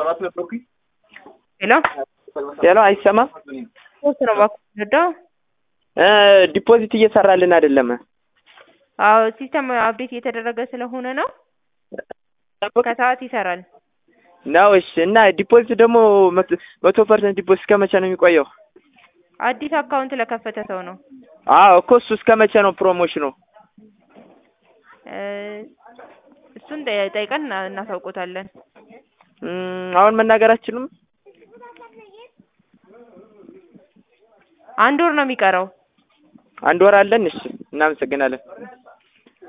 ሄሎ ሄሎ አይሰማም? ሶስት ነው ባኩ ዲፖዚት እየሰራልን አይደለም። አዎ ሲስተም አፕዴት እየተደረገ ስለሆነ ነው። ከሰዓት ይሰራል ነው። እሺ እና ዲፖዚት ደግሞ 100% ዲፖዚት እስከመቼ ነው የሚቆየው? አዲስ አካውንት ለከፈተ ሰው ነው። አዎ እኮ እሱ እስከመቼ ነው ፕሮሞሽኑ? እሱን ጠይቀን እናሳውቆታለን። አሁን መናገር አትችሉም? አንድ ወር ነው የሚቀረው። አንድ ወር አለን። እሺ እናመሰግናለን።